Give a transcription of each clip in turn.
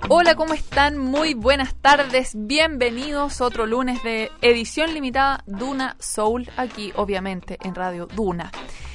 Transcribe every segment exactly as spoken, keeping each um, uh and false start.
Hola, ¿cómo están? Muy buenas tardes, bienvenidos a otro lunes de edición limitada Duna Soul, aquí obviamente en Radio Duna.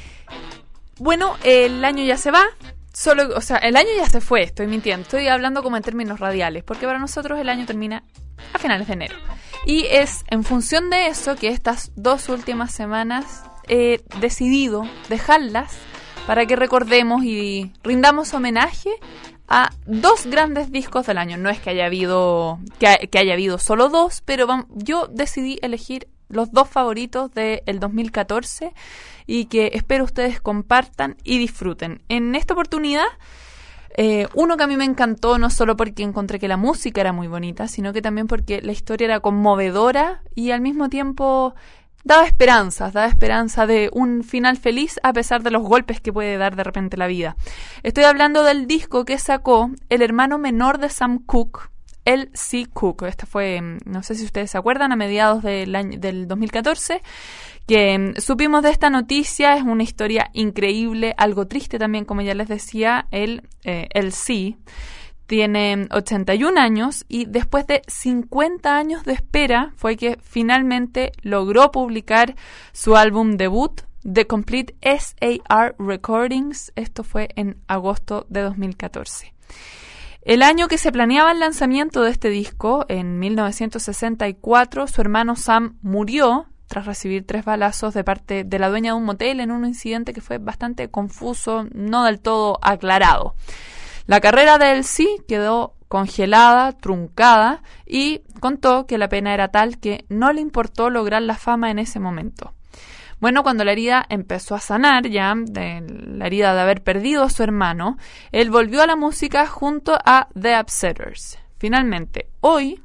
Bueno, el año ya se va, solo, o sea, el año ya se fue, estoy mintiendo, estoy hablando como en términos radiales, porque para nosotros el año termina a finales de enero. Y es en función de eso que estas dos últimas semanas he decidido dejarlas para que recordemos y rindamos homenaje a dos grandes discos del año. No es que haya habido que, ha, que haya habido solo dos, pero vamos, yo decidí elegir los dos favoritos del dos mil catorce y que espero ustedes compartan y disfruten. En esta oportunidad, eh, uno que a mí me encantó, no solo porque encontré que la música era muy bonita, sino que también porque la historia era conmovedora y al mismo tiempo daba esperanzas, daba esperanza de un final feliz a pesar de los golpes que puede dar de repente la vida. Estoy hablando del disco que sacó el hermano menor de Sam Cooke, L C Cooke. Esta fue, no sé si ustedes se acuerdan, a mediados del año, del dos mil catorce, que supimos de esta noticia. Es una historia increíble, algo triste también, como ya les decía. Él, eh, L C, tiene ochenta y un años y después de cincuenta años de espera fue que finalmente logró publicar su álbum debut, The Complete S A R Recordings. Esto fue en agosto de dos mil catorce. El año que se planeaba el lanzamiento de este disco, en mil novecientos sesenta y cuatro, su hermano Sam murió tras recibir tres balazos de parte de la dueña de un motel en un incidente que fue bastante confuso, no del todo aclarado. La carrera de L C quedó congelada, truncada, y contó que la pena era tal que no le importó lograr la fama en ese momento. Bueno, cuando la herida empezó a sanar ya, de la herida de haber perdido a su hermano, él volvió a la música junto a The Upsetters. Finalmente, hoy,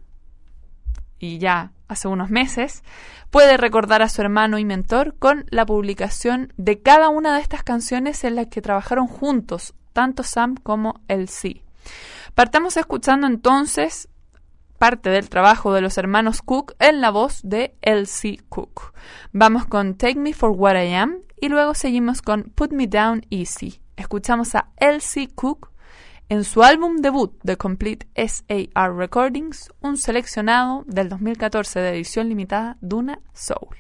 y ya hace unos meses, puede recordar a su hermano y mentor con la publicación de cada una de estas canciones en las que trabajaron juntos, tanto Sam como L C. Partamos escuchando entonces parte del trabajo de los hermanos Cooke en la voz de L C Cooke. Vamos con Take Me For What I Am y luego seguimos con Put Me Down Easy. Escuchamos a L C Cooke en su álbum debut The Complete S A R Recordings, un seleccionado del dos mil catorce de edición limitada Duna Soul.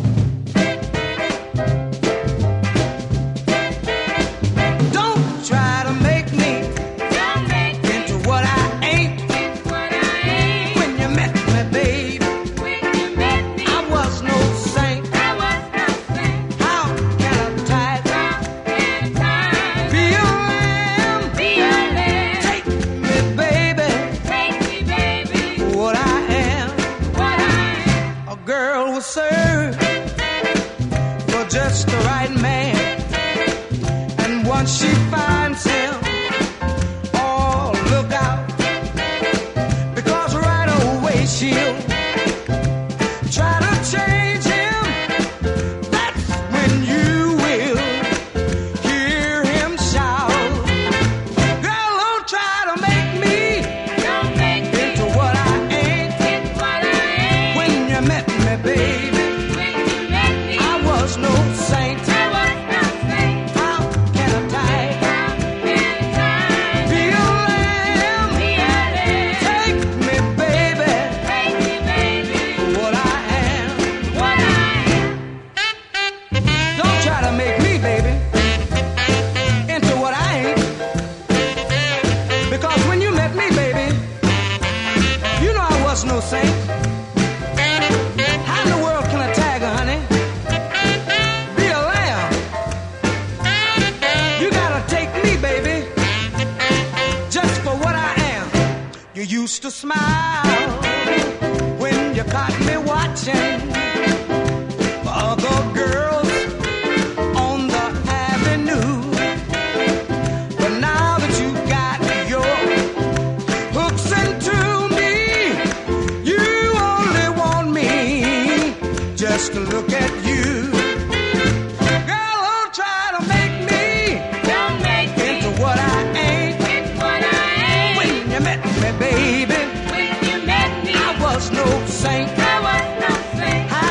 Just the right man, and once she finds him, oh, look out, because right away she'll try to change him. That's when you will hear him shout, girl, don't try to make me don't make me into what I ain't, into what I ain't. When you met me, baby, no saint. I was no saint. How can a tiger be a lamb? Be a lamb. Take me, baby. Take me, baby. What I am. What I am. Don't try to make me, baby, into what I ain't. Because when you met me, baby, you know I was no saint. How in the world can a tiger, honey, you used to smile when you caught me watching other girls on the avenue. But now that you got your hooks into me, you only want me just to look at you. Girl, don't try to make me don't make me into what I ain't. It's what I ain't. When you met me, baby, when you met me, I was no saint. I was no saint. I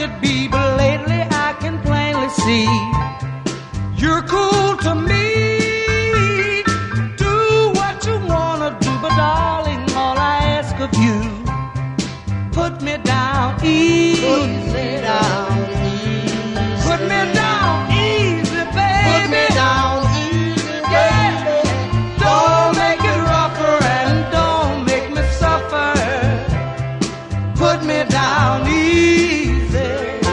should be, but lately I can plainly see you're cool to me. Do what you wanna do, but darling, all I ask of you, put me down easy. Put me down easy. Put me down easy, baby. Put me down easy, baby. Yeah. Don't make it rougher and don't make me suffer. Put me down easy.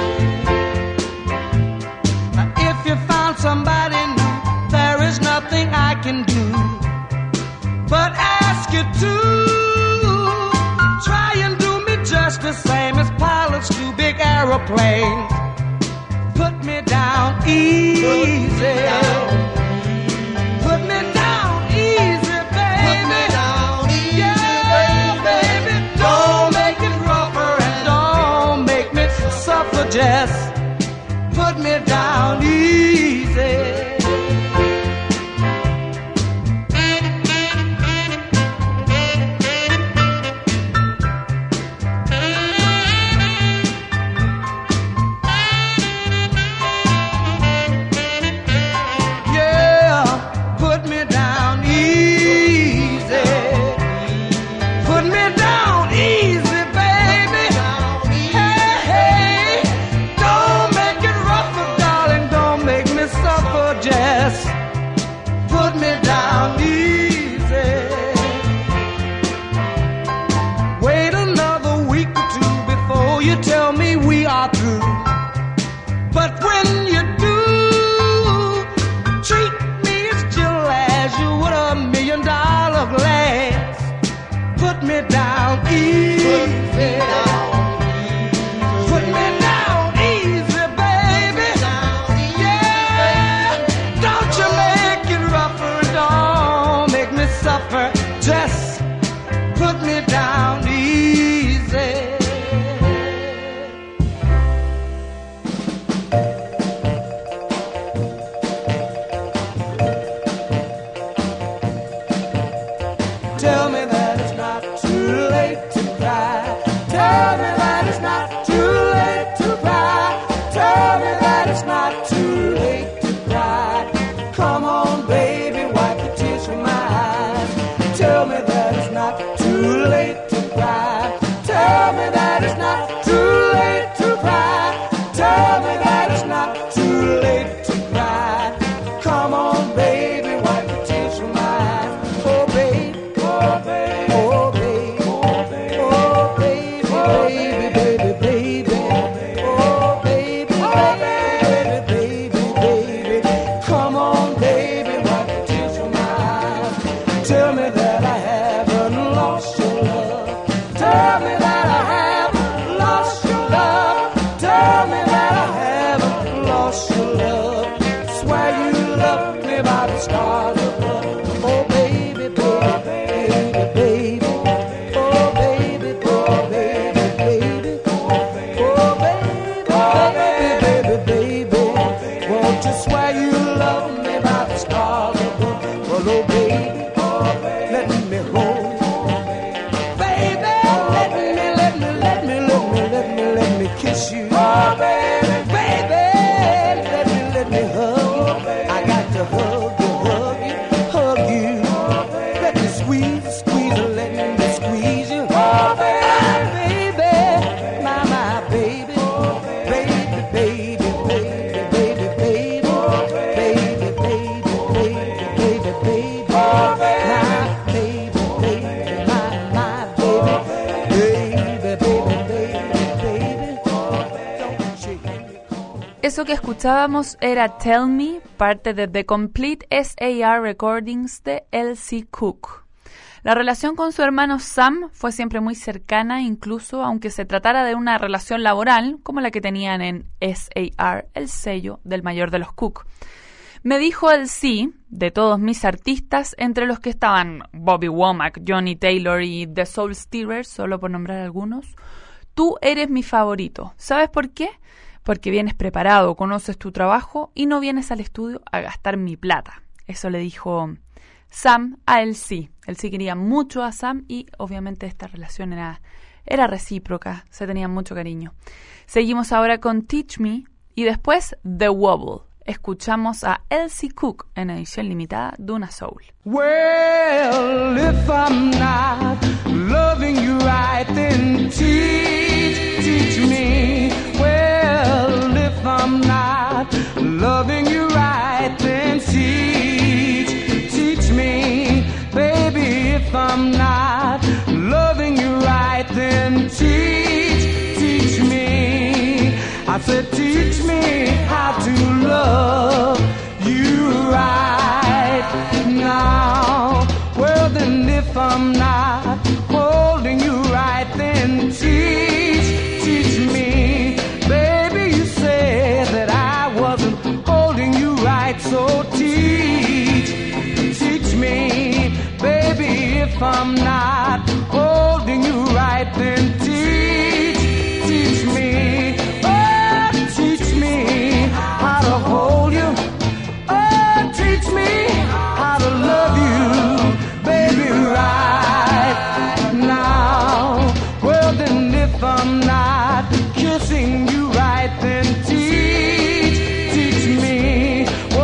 Now, if you found somebody new, there is nothing I can do but ask you to try and do me just the same as pilots do big aeroplanes. Put me down easy. Put me down easy, baby. Put me down easy, yeah, baby. Don't make it rougher and don't make me suffer. Just put me down easy. Eso que escuchábamos era Tell Me, parte de The Complete S A R Recordings de L C Cook. La relación con su hermano Sam fue siempre muy cercana, incluso aunque se tratara de una relación laboral como la que tenían en S A R, el sello del mayor de los Cook. Me dijo L C, de todos mis artistas, entre los que estaban Bobby Womack, Johnny Taylor y The Soul Stirrers, solo por nombrar algunos, tú eres mi favorito. ¿Sabes por qué? Porque vienes preparado, conoces tu trabajo y no vienes al estudio a gastar mi plata. Eso le dijo Sam a L C. L C quería mucho a Sam y obviamente esta relación era, era recíproca, se tenían mucho cariño. Seguimos ahora con Teach Me y después The Wobble. Escuchamos a Elsie Cook en edición limitada Duna Soul. Well, if I'm not loving you right, then teach, teach me. Well, if I'm not loving you right, then teach, teach me. Baby, if I'm not loving you right, then teach, teach me. I said, teach me how to love you right now. Well, then if I'm not holding you right, then teach, teach me. Baby, you said that I wasn't holding you right, so teach, teach me. Baby, if I'm not holding you right, then teach, teach me. Oh, teach me how to hold you. Oh, teach me how to love you, baby, right now. Well, then if I'm not kissing you right, then teach, teach me.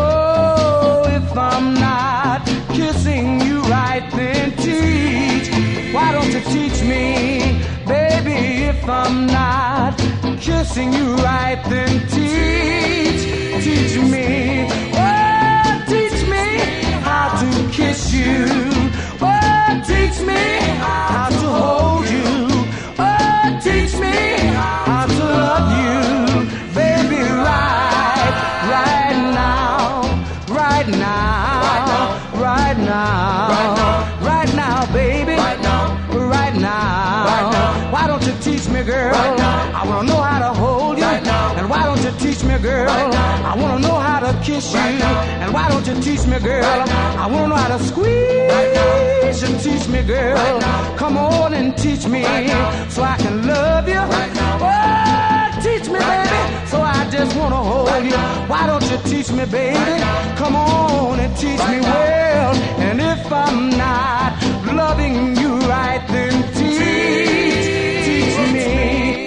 Oh, if I'm not kissing you right, then teach. Why don't you teach me, baby, if I'm not kissing you right, then teach, teach me. Oh, teach me how to kiss you. Oh, teach me how to hold you. Oh, teach me how to love you, baby, right, right now, right now, right now, right now, baby, right now, right now. Why don't you teach me, girl? I wanna know how to hold you. And why don't you teach me, girl? I wanna know how to kiss you. And why don't you teach me, girl? I wanna know how to squeeze and teach me, girl. Come on and teach me so I can love you. Oh, teach me, baby, so I just wanna hold you. Why don't you teach me, baby? Come on and teach me well. And if I'm not loving you right, then teach, teach me.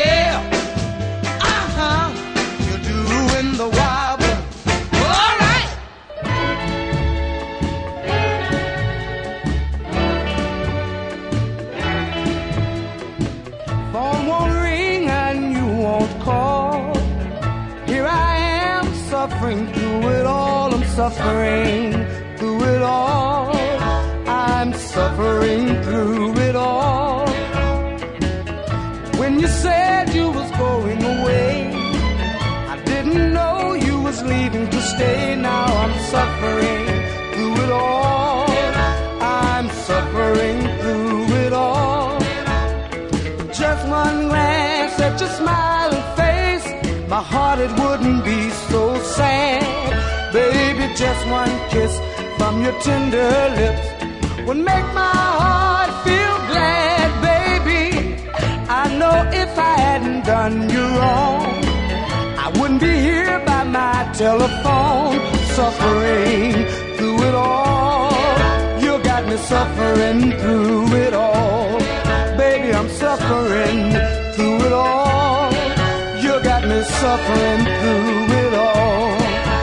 the wobble. All right. suffering through it all. I'm suffering through it all. I'm suffering through it all. When you said you was going away, I didn't know you was leaving to stay. Now I'm suffering through it all. I'm suffering through it all. Just one glance at your smiling face, my heart it wouldn't be so sad. Baby, just one kiss from your tender lips would make my heart feel glad. Baby, I know if I hadn't done you wrong, I wouldn't be here by my telephone, suffering through it all. You got me suffering through it all. Baby, I'm suffering through it all. You got me suffering through it all.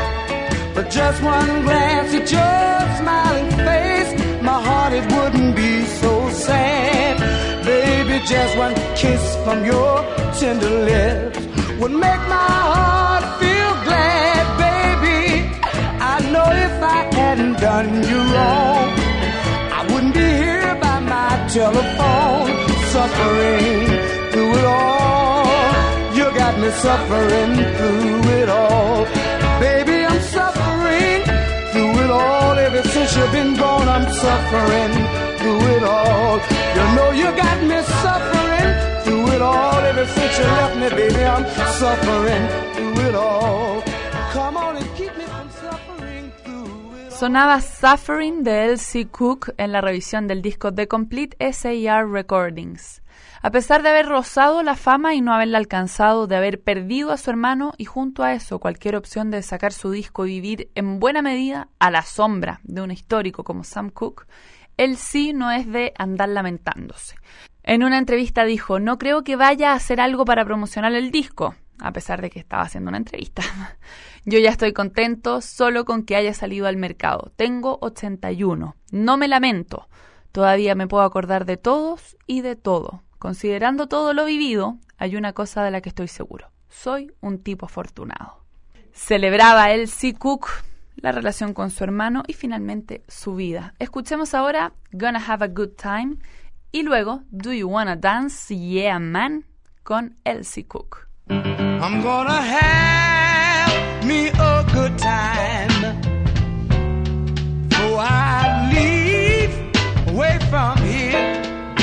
But just one glance at your smiling face, my heart it wouldn't be so sad. Baby, just one kiss from your tender lips would make my heart feel glad. Baby, I know if I hadn't done you wrong, I wouldn't be here by my telephone, suffering through it all. You got me suffering through it all. Baby, I'm suffering through it all. Ever since you've been gone, I'm suffering through it all. You know you got me suffering through it all. Ever since you left me, baby, I'm suffering through it all. Come on and keep me from suffering through it all. Sonaba Suffering de L C Cook en la revisión del disco The Complete S A R Recordings. A pesar de haber rozado la fama y no haberla alcanzado, de haber perdido a su hermano y junto a eso cualquier opción de sacar su disco y vivir en buena medida a la sombra de un histórico como Sam Cooke, él sí no es de andar lamentándose. En una entrevista dijo: no creo que vaya a hacer algo para promocionar el disco, a pesar de que estaba haciendo una entrevista. Yo ya estoy contento solo con que haya salido al mercado. Tengo ochenta y uno. No me lamento. Todavía me puedo acordar de todos y de todo. Considerando todo lo vivido, hay una cosa de la que estoy seguro. Soy un tipo afortunado. Celebraba L C Cook la relación con su hermano y finalmente su vida. Escuchemos ahora Gonna Have a Good Time y luego Do You Wanna Dance? Yeah Man con L C Cook. I'm gonna have me a good time before I leave away from here.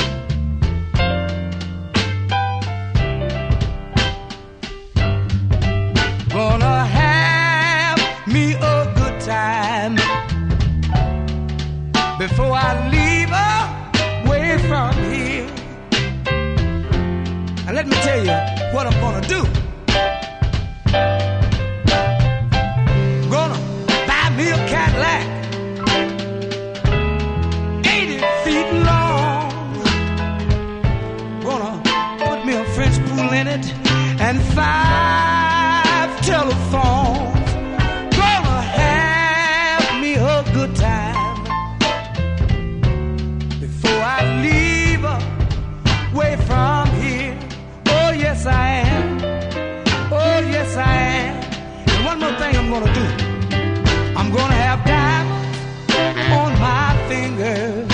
Gonna have me a good time before I leave away from here. And let me tell you what I'm gonna do. Gonna buy me a Cadillac, eighty feet long. Gonna put me a French pool in it and five telephones. Gonna have me a good time before I leave away from here. Oh yes I am. Oh yes I am. And one more thing I'm gonna do. I'm gonna have diamonds on my fingers.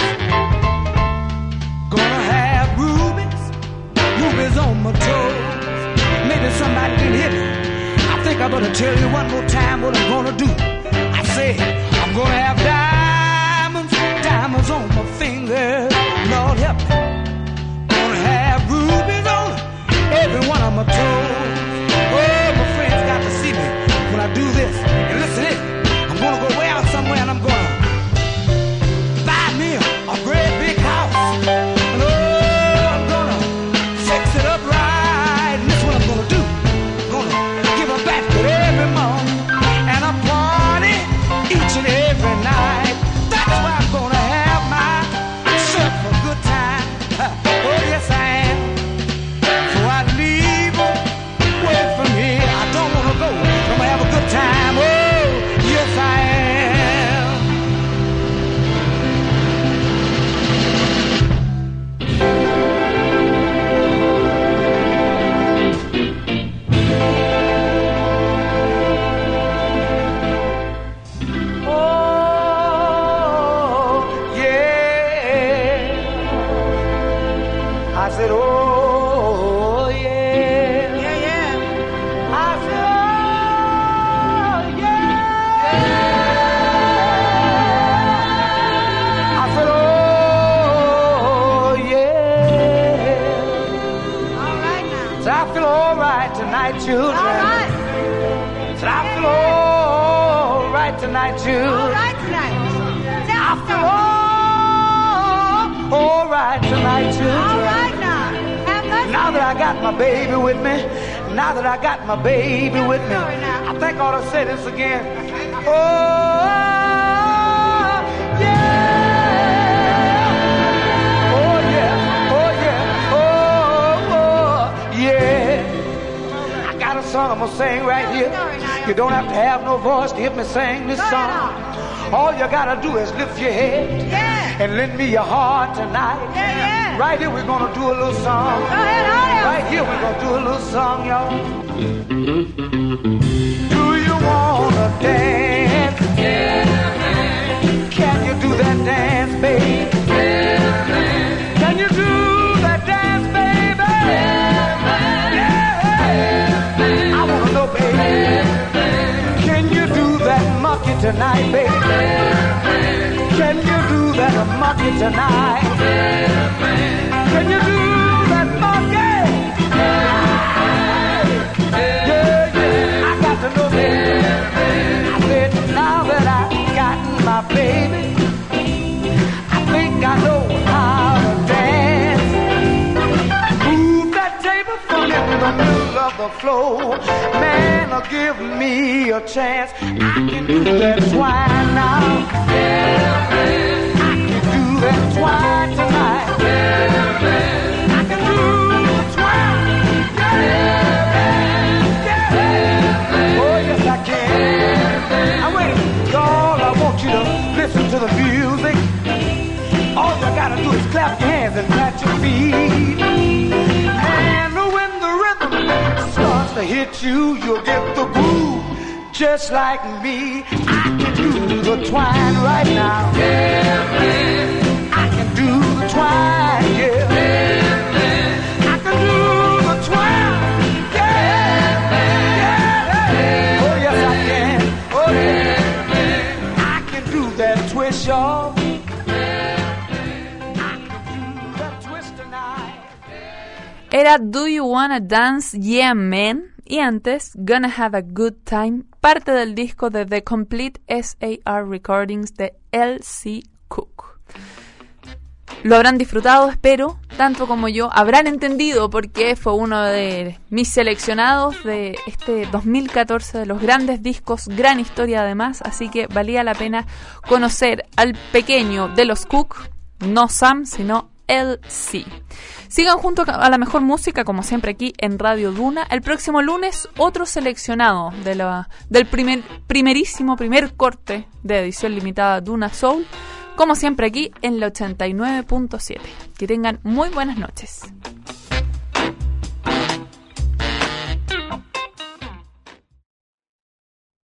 Gonna have rubies, rubies on my toes. Maybe somebody can hear me. I think I better tell you one more time what I'm gonna do. I say I'm gonna have diamonds, diamonds on my fingers. Lord help me. Gonna have rubies on every one of my toes. Oh, my friends got to see me when I do this. And listen it, I'm gonna go way out somewhere and I'm gonna buy me a, a great big house. And oh, I'm gonna fix it up right. And this is what I'm gonna do. I'm gonna give a banquet every month and a party each and every night. That's why I'm gonna have myself a good time. Oh yes I am. So I leave away tonight, Jude. All right tonight. After all, all right tonight, Jude. All right now. Have mercy. Now that I got my baby with me, now that I got my baby with me, I think I ought to say this again. Oh, yeah. Oh, yeah. Oh, yeah. Oh, oh, yeah. I got a song I'm going to sing right here. You don't have to have no voice to hear me sing this song. All you got to do is lift your head Yeah. and lend me your heart tonight. Yeah, yeah. Right here we're gonna do a little song. Go ahead, audience. Right here we're gonna do a little song, y'all. Do you wanna dance? Yeah, man. Can you do that dance, baby? Yeah, man. Can you do that dance, baby? Yeah, man. Yeah, man. I wanna know, baby. Yeah, man. Can you do that monkey tonight, baby? Yeah, man. Can you do that monkey tonight? Yeah, man. Can you do that monkey? Yeah, yeah, yeah. I got to know, baby. I said, now that I got my baby, I think I know how to dance. Move that table from in the middle of the floor. Man, uh, give me a chance. I can do that swine now. Yeah, man. I can do that swine tonight. Yeah, man. I can do the swine. Yeah, man. Yeah, man. Oh, yes, I can. Yeah, man. Now, wait, y'all, I want you to listen to the music. All you gotta do is clap your hands and pat your feet. And when the rhythm starts to hit you, you'll get the groove. Just like me, I can do the twine right now. Yeah, man. I can do the twine, yeah. Yeah, man. I can do the twine, yeah, man. Yeah, yeah. Oh, yes, I can. Oh, yeah, man. I can do that twist, y'all. Era Do You Wanna Dance, Yeah Man, y antes Gonna Have a Good Time, parte del disco de The Complete S A R Recordings de L C Cook. Lo habrán disfrutado, espero, tanto como yo. Habrán entendido por qué fue uno de mis seleccionados de este dos mil catorce, de los grandes discos, gran historia además, así que valía la pena conocer al pequeño de los Cook, no Sam, sino L C. Sigan junto a la mejor música, como siempre aquí en Radio Duna. El próximo lunes, otro seleccionado de la, del primer, primerísimo primer corte de edición limitada Duna Soul, como siempre aquí en la ochenta y nueve punto siete. Que tengan muy buenas noches.